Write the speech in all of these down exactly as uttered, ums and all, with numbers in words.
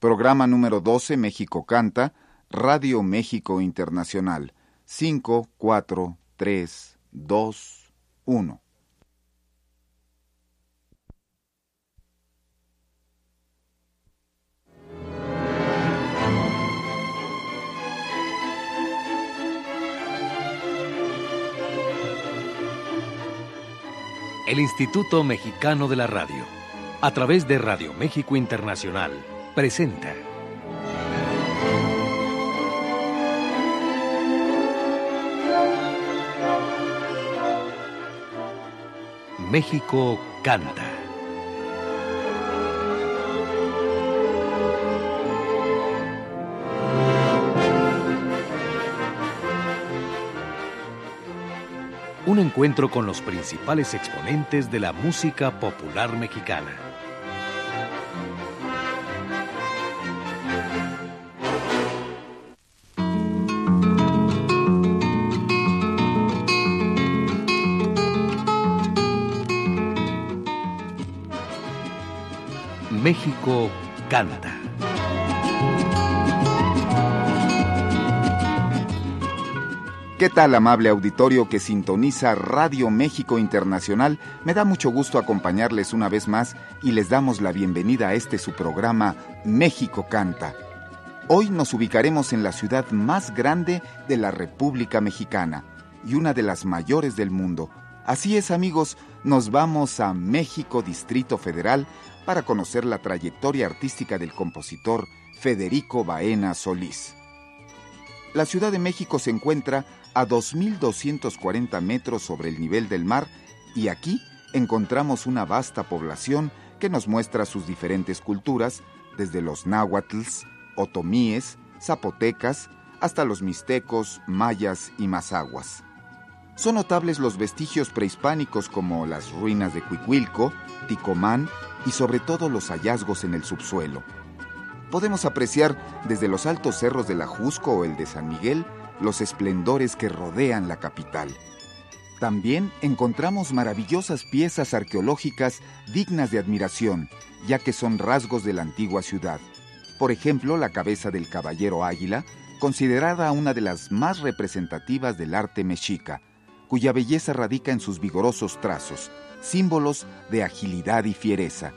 Programa número doce, México Canta, Radio México Internacional. cinco, cuatro, tres, dos, uno. El Instituto Mexicano de la Radio, a través de Radio México Internacional, presenta México Canta. Un encuentro con los principales exponentes de la música popular mexicana. México Canta. ¿Qué tal, amable auditorio que sintoniza Radio México Internacional? Me da mucho gusto acompañarles una vez más y les damos la bienvenida a este su programa México Canta. Hoy nos ubicaremos en la ciudad más grande de la República Mexicana y una de las mayores del mundo. Así es, amigos, nos vamos a México, Distrito Federal, para conocer la trayectoria artística del compositor Federico Baena Solís. La Ciudad de México se encuentra a dos mil doscientos cuarenta metros sobre el nivel del mar y aquí encontramos una vasta población que nos muestra sus diferentes culturas, desde los náhuatls, otomíes, zapotecas, hasta los mixtecos, mayas y mazahuas. Son notables los vestigios prehispánicos como las ruinas de Cuicuilco, Ticomán y sobre todo los hallazgos en el subsuelo. Podemos apreciar desde los altos cerros del Ajusco o el de San Miguel los esplendores que rodean la capital. También encontramos maravillosas piezas arqueológicas dignas de admiración, ya que son rasgos de la antigua ciudad. Por ejemplo, la cabeza del caballero águila, considerada una de las más representativas del arte mexica, cuya belleza radica en sus vigorosos trazos, símbolos de agilidad y fiereza.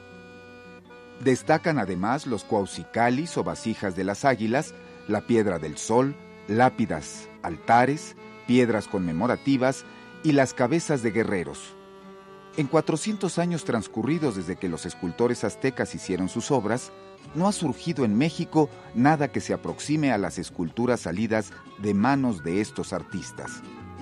Destacan además los cuauhxicalis o vasijas de las águilas, la piedra del sol, lápidas, altares, piedras conmemorativas y las cabezas de guerreros. En cuatrocientos años transcurridos desde que los escultores aztecas hicieron sus obras, no ha surgido en México nada que se aproxime a las esculturas salidas de manos de estos artistas.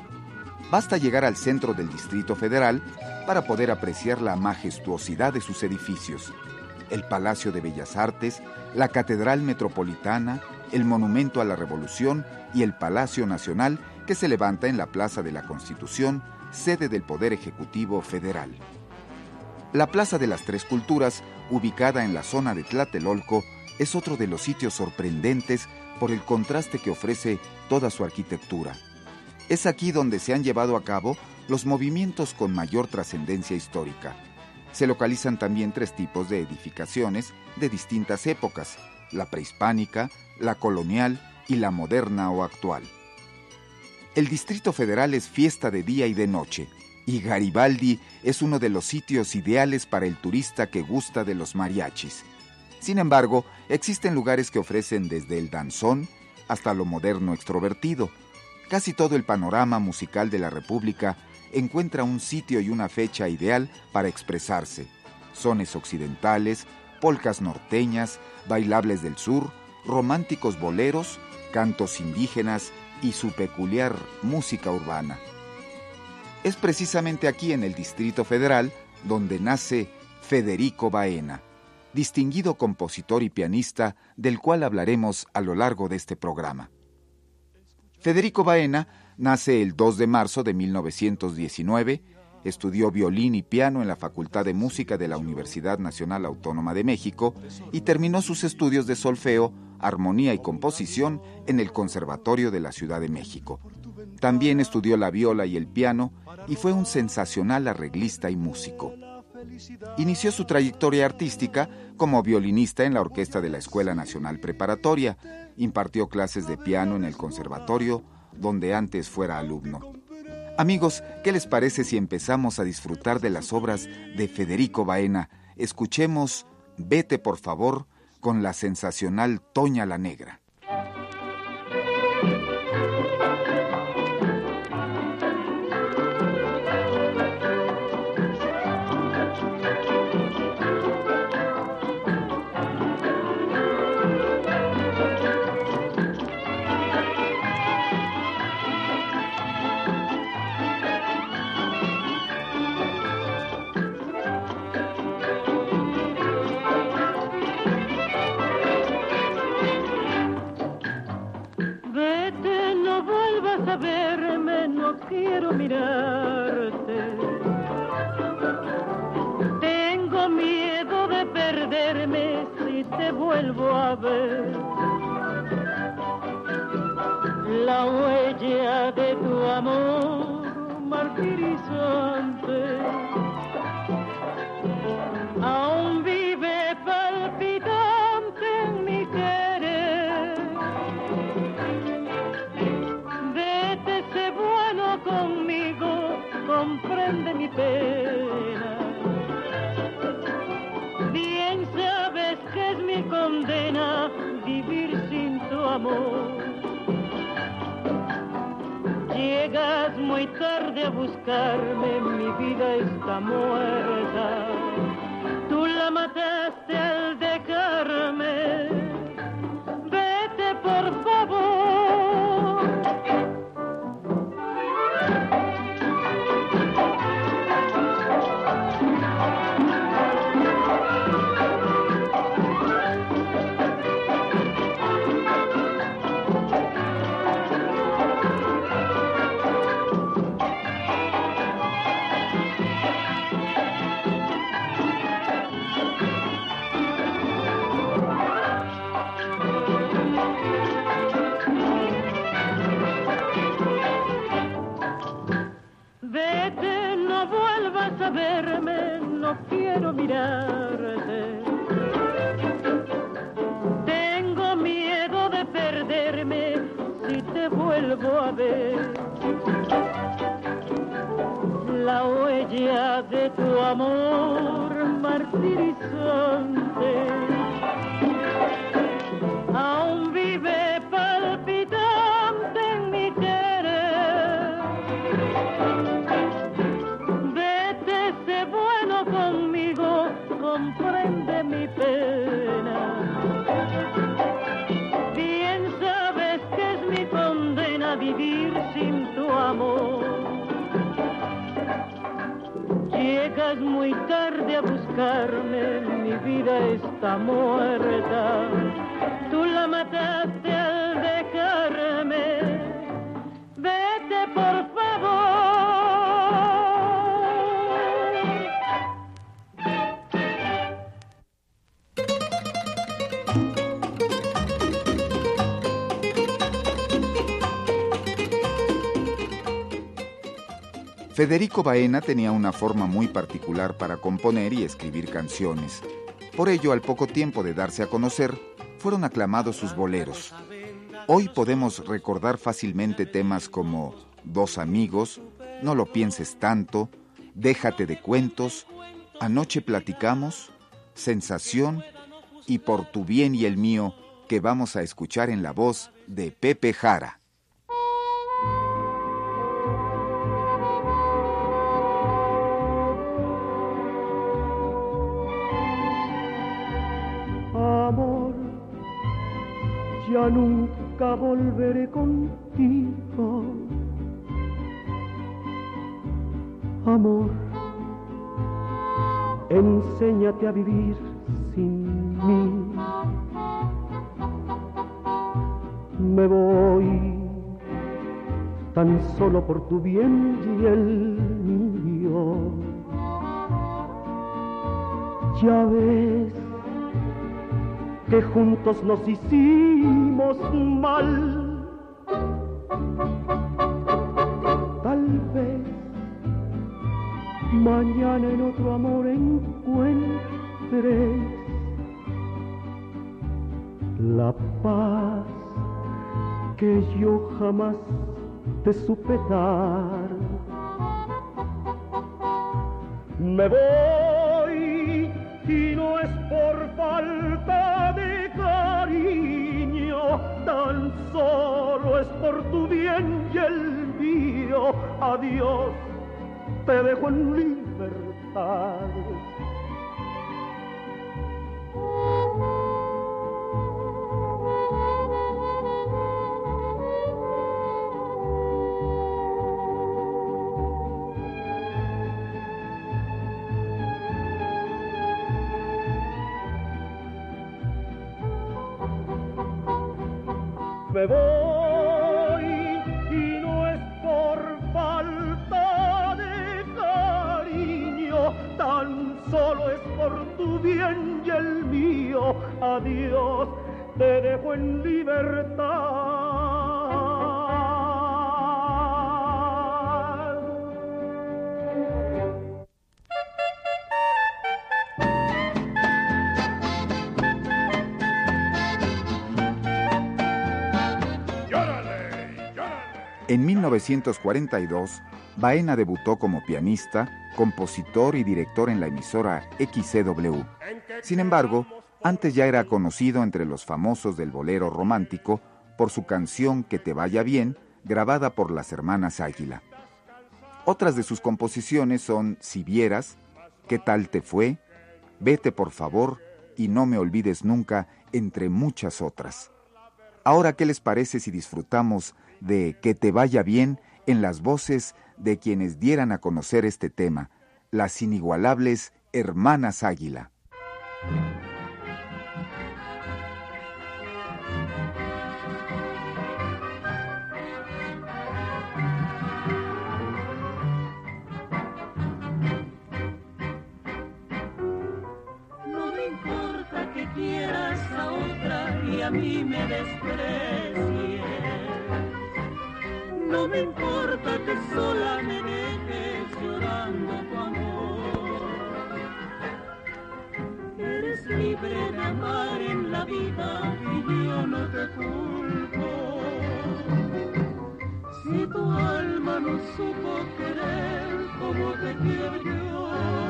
Basta llegar al centro del Distrito Federal para poder apreciar la majestuosidad de sus edificios: el Palacio de Bellas Artes, la Catedral Metropolitana, el Monumento a la Revolución y el Palacio Nacional, que se levanta en la Plaza de la Constitución, sede del Poder Ejecutivo Federal. La Plaza de las Tres Culturas, ubicada en la zona de Tlatelolco, es otro de los sitios sorprendentes por el contraste que ofrece toda su arquitectura. Es aquí donde se han llevado a cabo los movimientos con mayor trascendencia histórica. Se localizan también tres tipos de edificaciones de distintas épocas: la prehispánica, la colonial y la moderna o actual. El Distrito Federal es fiesta de día y de noche, y Garibaldi es uno de los sitios ideales para el turista que gusta de los mariachis. Sin embargo, existen lugares que ofrecen desde el danzón hasta lo moderno extrovertido. Casi todo el panorama musical de la República encuentra un sitio y una fecha ideal para expresarse: sones occidentales, polcas norteñas, bailables del sur, románticos boleros, cantos indígenas y su peculiar música urbana. Es precisamente aquí en el Distrito Federal donde nace Federico Baena, distinguido compositor y pianista del cual hablaremos a lo largo de este programa. Federico Baena nace el dos de marzo de mil novecientos diecinueve, estudió violín y piano en la Facultad de Música de la Universidad Nacional Autónoma de México y terminó sus estudios de solfeo, armonía y composición en el Conservatorio de la Ciudad de México. También estudió la viola y el piano y fue un sensacional arreglista y músico. Inició su trayectoria artística como violinista en la orquesta de la Escuela Nacional Preparatoria. Impartió clases de piano en el conservatorio, donde antes fuera alumno. Amigos, ¿qué les parece si empezamos a disfrutar de las obras de Federico Baena? Escuchemos Vete por favor con la sensacional Toña la Negra. Quiero mirarte, tengo miedo de perderme si te vuelvo a ver. La huella de tu amor martirizante aún vive palpitante en mi querer. Vete, sé bueno conmigo, comprende mi pena. Bien sabes que es mi condena vivir sin tu amor. Llegas muy tarde a buscarme, mi vida está muerta. Tú la mataste al dejarme. Vete por favor. Vete, no vuelvas a verme, no quiero mirarte. Tengo miedo de perderme si te vuelvo a ver. La huella de tu amor martirizante aún vive palpitante en mi querer. Vete, sé bueno conmigo, comprende mi pena. Bien sabes que es mi condena vivir sin tu amor. Llegas muy tarde a buscarme, mi vida está muerta. Tú la mataste al dejarme. Vete por favor. Federico Baena tenía una forma muy particular para componer y escribir canciones. Por ello, al poco tiempo de darse a conocer, fueron aclamados sus boleros. Hoy podemos recordar fácilmente temas como Dos amigos, No lo pienses tanto, Déjate de cuentos, Anoche platicamos, Sensación y Por tu bien y el mío, que vamos a escuchar en la voz de Pepe Jara. Ya nunca volveré contigo, amor. Enséñate a vivir sin mí. Me voy tan solo por tu bien y el mío. Ya ves que juntos nos hicimos mal. Tal vez mañana en otro amor encuentres la paz que yo jamás te supe dar. Me voy y no es por falta de cariño, tan solo es por tu bien y el mío. Adiós, te dejo en libertad. Me voy y no es por falta de cariño, tan solo es por tu bien y el mío. Adiós, te dejo en libertad. En mil novecientos cuarenta y dos, Baena debutó como pianista, compositor y director en la emisora X C W. Sin embargo, antes ya era conocido entre los famosos del bolero romántico por su canción Que te vaya bien, grabada por las hermanas Águila. Otras de sus composiciones son Si vieras, ¿Qué tal te fue?, Vete por favor y No me olvides nunca, entre muchas otras. Ahora, ¿qué les parece si disfrutamos de Que te vaya bien en las voces de quienes dieran a conocer este tema, las inigualables hermanas Águila? No me importa que quieras a otra y a mí me desprecies. No me importa que sola me dejes llorando tu amor. Eres libre de amar en la vida y yo no te culpo. Si tu alma no supo querer como te quiero yo,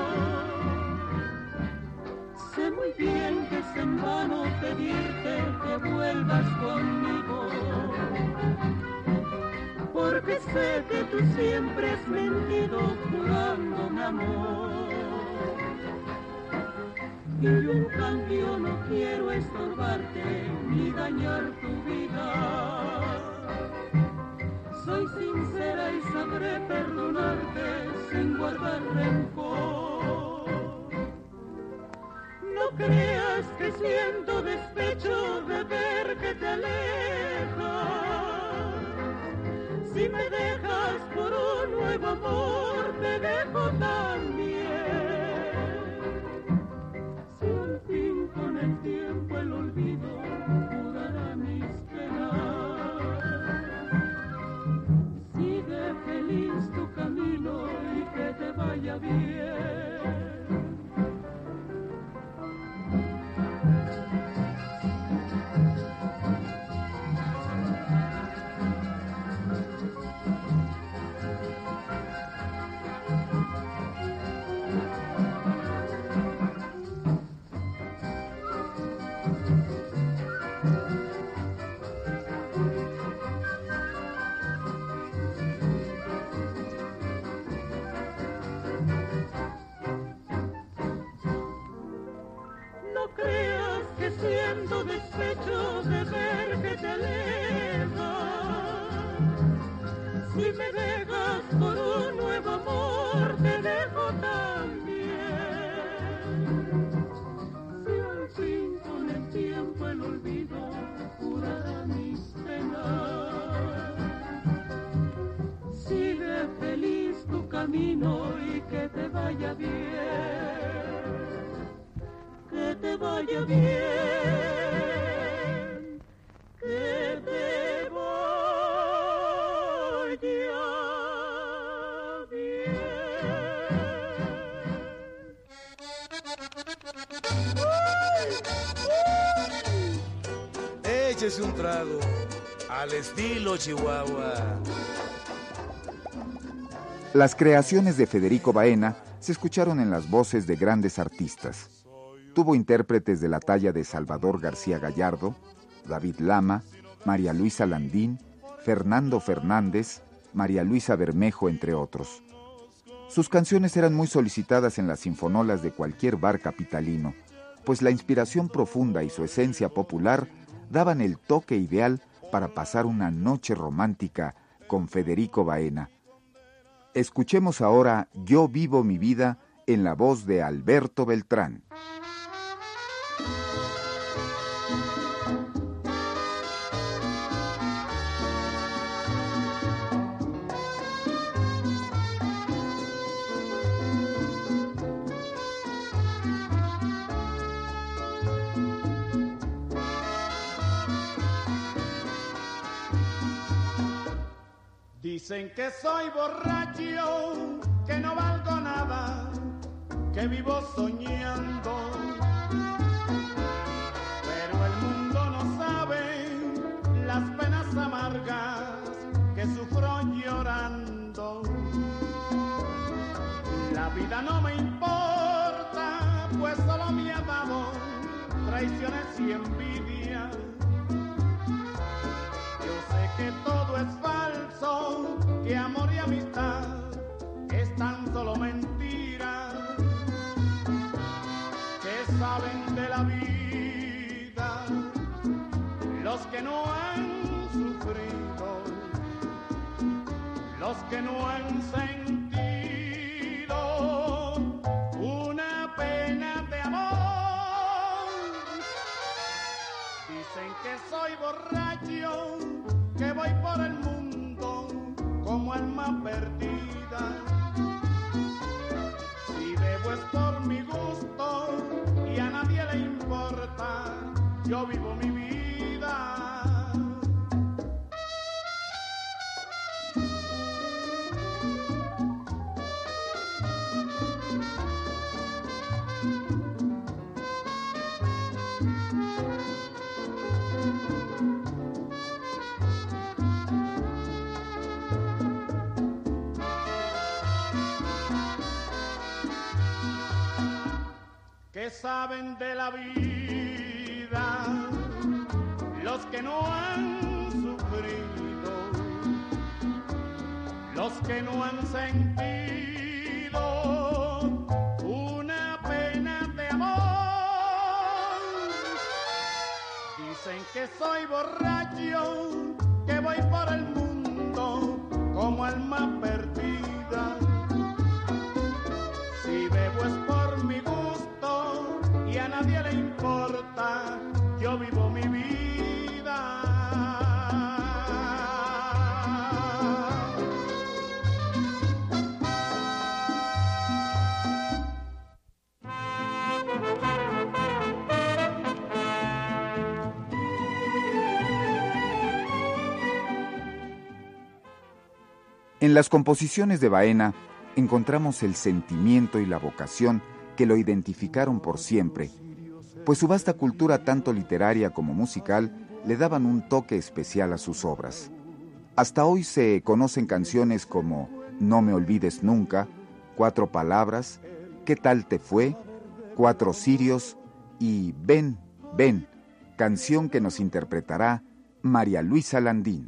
sé muy bien que es en vano pedirte que vuelvas conmigo. Porque sé que tú siempre has mentido jurándome amor. Y yo en cambio no quiero estorbarte ni dañar tu vida. Soy sincera y sabré perdonarte sin guardar rencor. No creas que siento despecho de ver que te alejas. Si me dejas por un nuevo amor, te dejo también. Si al fin con el tiempo el olvido curará mis penas, sigue feliz tu camino y que te vaya bien. Siento despecho de ver que te alejas. Si me dejas por un nuevo amor, te dejo también. Si al fin con el tiempo el olvido curará mis penas, sigue feliz tu camino y que te vaya bien. Que te vaya bien, que te vaya bien. échese un trago al estilo Chihuahua. Las creaciones de Federico Baena se escucharon en las voces de grandes artistas. Tuvo intérpretes de la talla de Salvador García Gallardo, David Lama, María Luisa Landín, Fernando Fernández, María Luisa Bermejo, entre otros. Sus canciones eran muy solicitadas en las sinfonolas de cualquier bar capitalino, pues la inspiración profunda y su esencia popular daban el toque ideal para pasar una noche romántica con Federico Baena. Escuchemos ahora Yo vivo mi vida en la voz de Alberto Beltrán. Dicen que soy borracho, que no valgo nada, que vivo soñando. Pero el mundo no sabe las penas amargas que sufro llorando. La vida no me importa, pues solo me ha dado traiciones y envidia. Yo sé que todo es falso, que amor y amistad es tan solo mentira, que saben de la vida los que no han sufrido, los que no han sentido una pena de amor. Dicen que soy borracho, que voy por el mundo como alma perdida. Si bebo es por mi gusto y a nadie le importa, yo vivo mi vida. Que saben de la vida los que no han sufrido, los que no han sentido una pena de amor. Dicen que soy borracho, que voy por el mundo como alma perdida. Si bebo es por mi gusto y a nadie le importa, yo vivo mi vida. En las composiciones de Baena encontramos el sentimiento y la vocación que lo identificaron por siempre, pues su vasta cultura tanto literaria como musical le daban un toque especial a sus obras. Hasta hoy se conocen canciones como No me olvides nunca, Cuatro palabras, ¿Qué tal te fue?, Cuatro cirios y Ven, ven, canción que nos interpretará María Luisa Landín.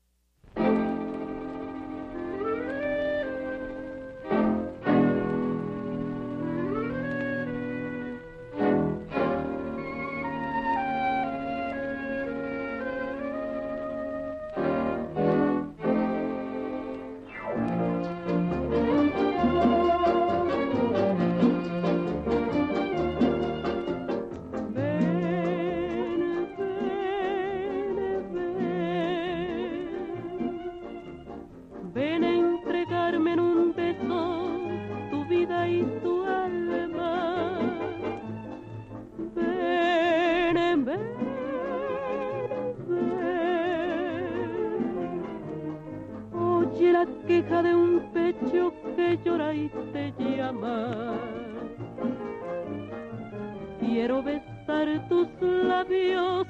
Queja de un pecho que llora y te llama. Quiero besar besar tus labios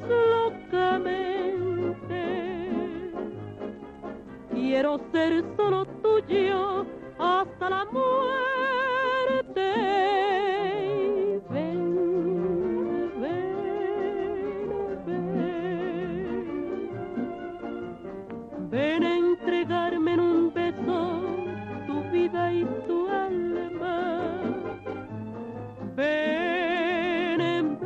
locamente. Quiero ser solo tuyo hasta la muerte. Ven, ven, ven. Ven a entregarme en un beso tu vida y tu alma. Ven, ven,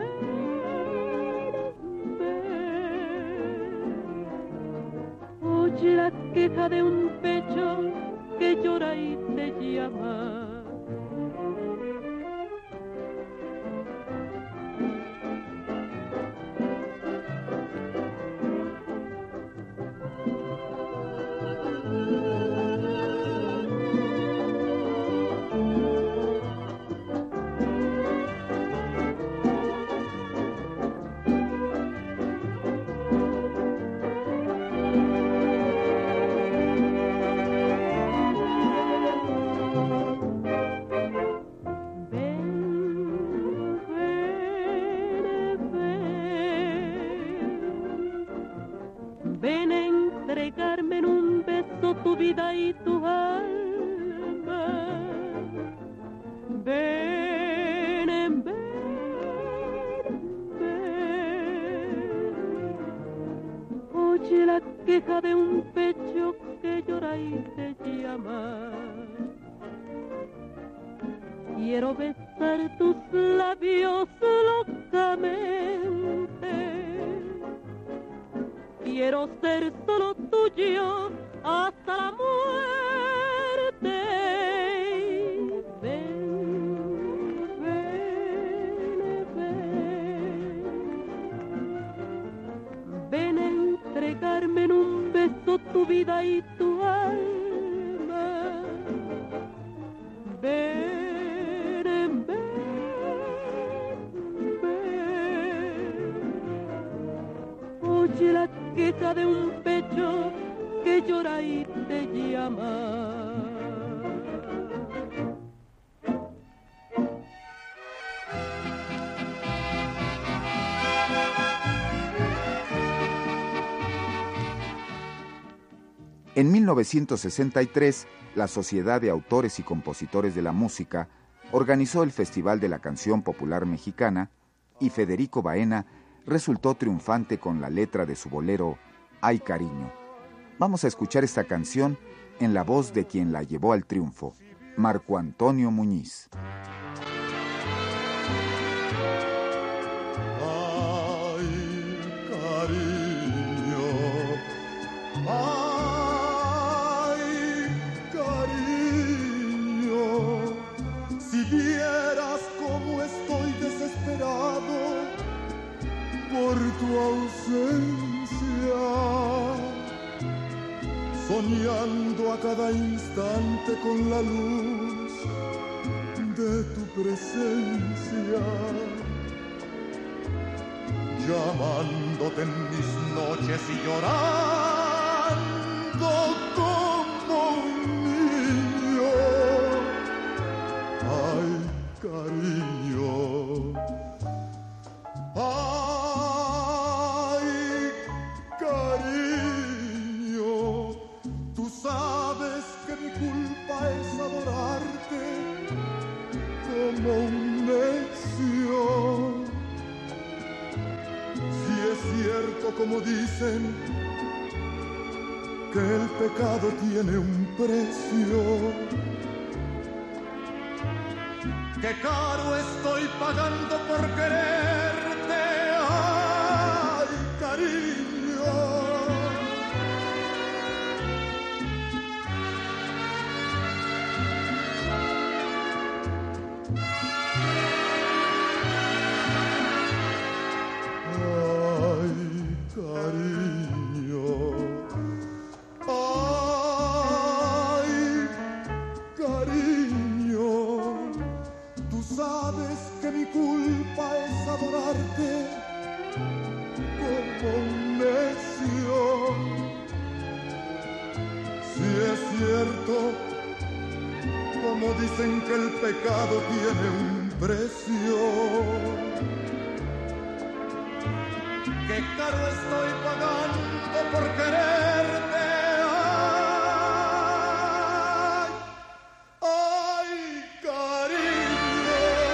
ven. Oye la queja de un pecho que llora y te llama. Tu vida y tu alma. Ven, ven, ven. Oye la queja de un pecho que llora y te llama. Quiero besar tus labios locamente. Quiero ser solo tuyo hasta la muerte. Ven, ven, ven. Ven a entregarme en un beso tu vida y tu alma. Ven, ven, ven. Oye la queja de un pecho que llora y te llama. En mil novecientos sesenta y tres, la Sociedad de Autores y Compositores de la Música organizó el Festival de la Canción Popular Mexicana y Federico Baena resultó triunfante con la letra de su bolero Ay Cariño. Vamos a escuchar esta canción en la voz de quien la llevó al triunfo, Marco Antonio Muñiz. Ay, cariño, ay, cariño, si vieras cómo estoy desesperado por tu ausencia, soñando a cada instante con la luz de tu presencia, llamándote en mis noches y llorando como un niño. Ay, cariño, ay, cariño, tú sabes que mi culpa es adorarte como un necio. Si es cierto como dicen que el pecado tiene un precio, que caro estoy pagando por quererte, ay, cariño. Ay, cariño, ay, cariño, tú sabes que mi culpa es adorarte como un necio. Si es cierto, como dicen que el pecado tiene un precio, qué caro estoy pagando por quererte. Ay, ay, cariño.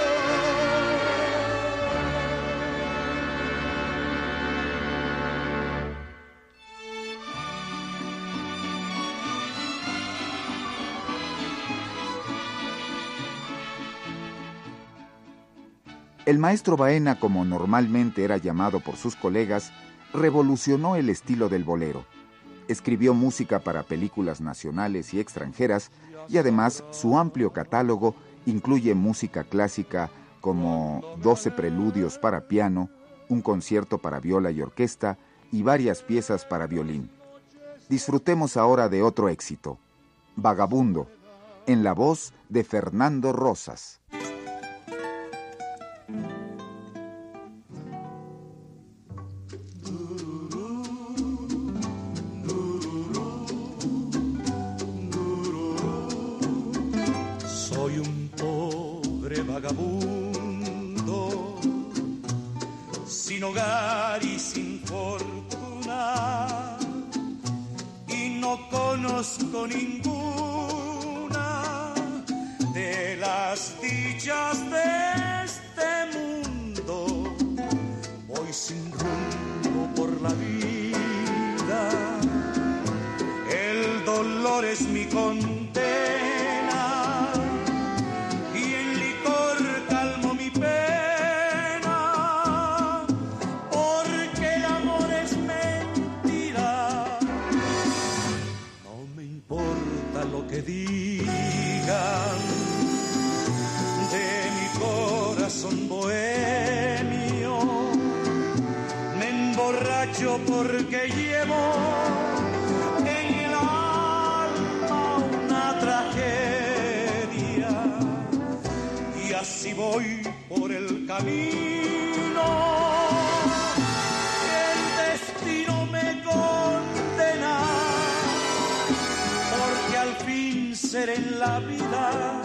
El maestro Baena, como normalmente era llamado por sus colegas, revolucionó el estilo del bolero. Escribió música para películas nacionales y extranjeras y además su amplio catálogo incluye música clásica como doce preludios para piano, un concierto para viola y orquesta y varias piezas para violín. Disfrutemos ahora de otro éxito, Vagabundo, en la voz de Fernando Rosas. Soy un pobre vagabundo, sin hogar y sin fortuna, y no conozco ninguna de las dichas de este mundo. Voy sin rumbo por la vida, el dolor es mi condena. Que digan de mi corazón bohemio, me emborracho porque llevo en el alma una tragedia, y así voy por el camino que el destino me condena. Ser en la vida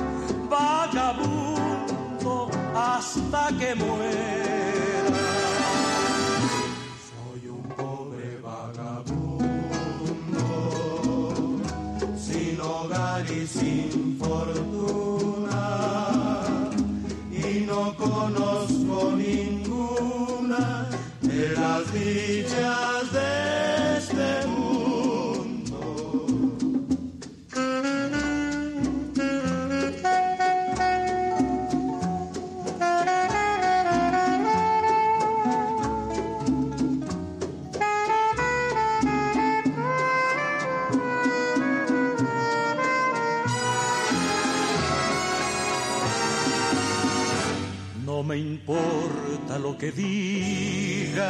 vagabundo hasta que muera. Soy un pobre vagabundo, sin hogar y sin fortuna, y no conozco ninguna de las dichas de este mundo. No me importa lo que digan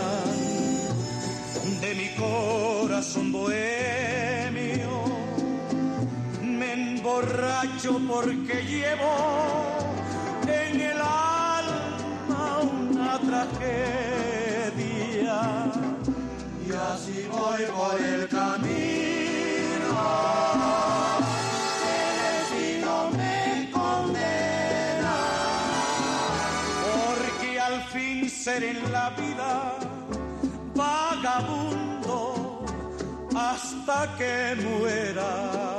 de mi corazón bohemio, me emborracho porque llevo en el alma una tragedia, y así voy por el camino. El destino me condena, porque al fin ser en la vida vagabundo hasta que muera.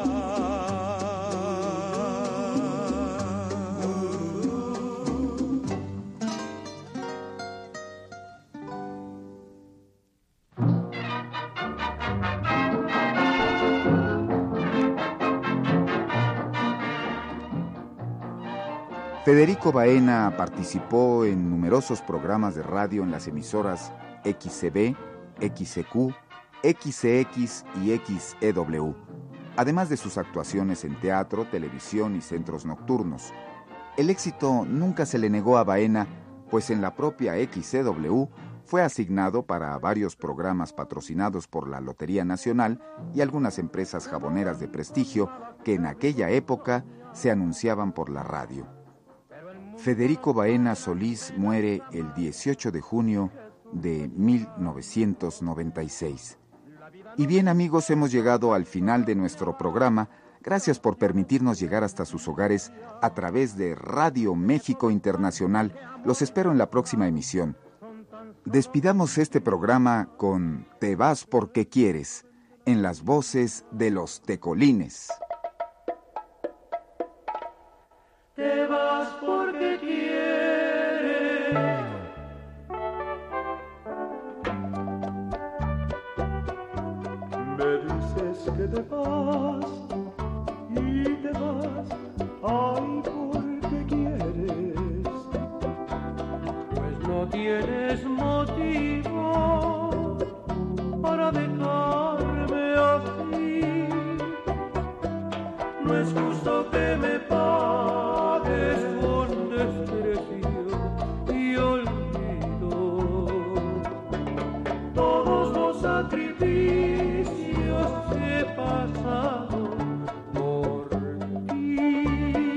Federico Baena participó en numerosos programas de radio en las emisoras X C B, X C Q, X C X y X E W, además de sus actuaciones en teatro, televisión y centros nocturnos. El éxito nunca se le negó a Baena, pues en la propia X E W fue asignado para varios programas patrocinados por la Lotería Nacional y algunas empresas jaboneras de prestigio que en aquella época se anunciaban por la radio. Federico Baena Solís muere el dieciocho de junio de mil novecientos noventa y seis. Y bien, amigos, hemos llegado al final de nuestro programa. Gracias por permitirnos llegar hasta sus hogares a través de Radio México Internacional. Los espero en la próxima emisión. Despidamos este programa con Te vas porque quieres, en las voces de los Tecolines. Te vas porque quieres. Me dices que te vas y te vas, ay, porque quieres. Pues no tienes motivo para dejarme así. No es justo que me pagues con desprecio y olvido todos los sacrificios que he pasado por ti.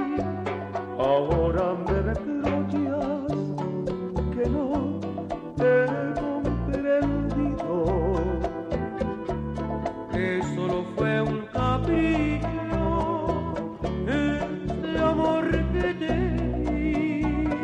Ahora me reprochas que no te he comprendido. Que solo fue un capricho, este amor que te di.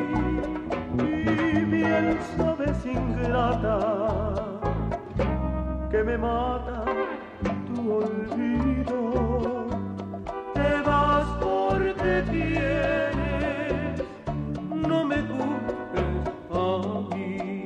Y bien sabes, ingrata, que me mata tu olvido. Te vas porque quieres, no me culpes a mí.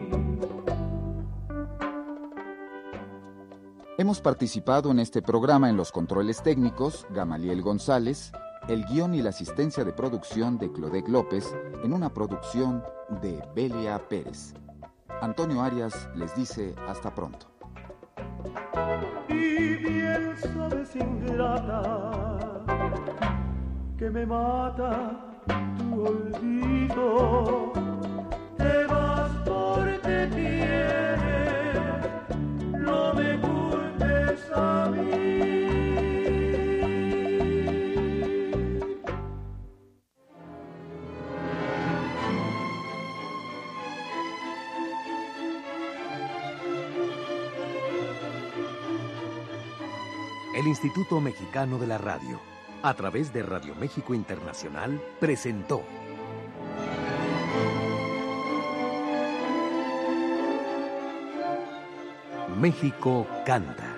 Hemos participado en este programa en los controles técnicos, Gamaliel González, el guión y la asistencia de producción de Clodec López, en una producción de Belia Pérez. Antonio Arias les dice hasta pronto. Y bien sabes, ingrata, que me mata tu olvido. Te vas porque quieres, no me culpes a mí. El Instituto Mexicano de la Radio, a través de Radio México Internacional, presentó México Canta.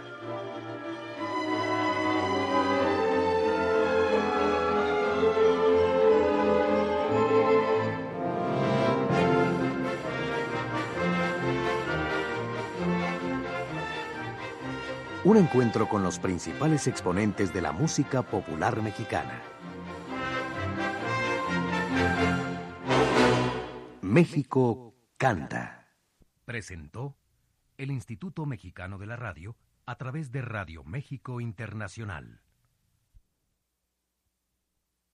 Un encuentro con los principales exponentes de la música popular mexicana. México Canta. Presentó el Instituto Mexicano de la Radio a través de Radio México Internacional.